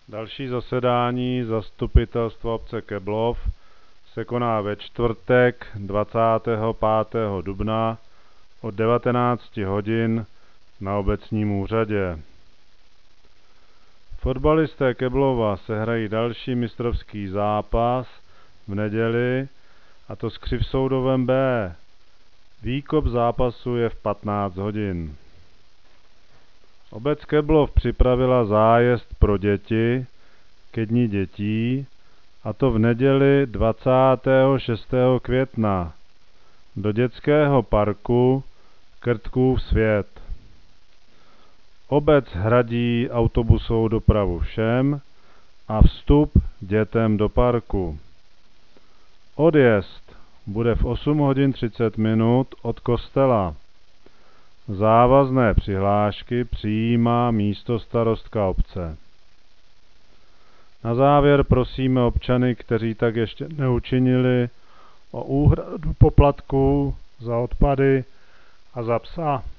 Další zasedání zastupitelstva obce Keblov se koná ve čtvrtek 25. dubna od 19 hodin na obecním úřadě. Fotbalisté Keblova sehrají další mistrovský zápas v neděli, a to s Křivsoudovem B. Výkop zápasu je v 15 hodin. Obec Keblov připravila zájezd pro děti ke dni dětí, a to v neděli 26. května do dětského parku Krtkův svět. Obec hradí autobusovou dopravu všem a vstup dětem do parku. Odjezd bude v 8 hodin 30 minut od kostela. Závazné přihlášky přijímá místostarostka obce. Na závěr prosíme občany, kteří tak ještě neučinili, o úhradu poplatků za odpady a za psa.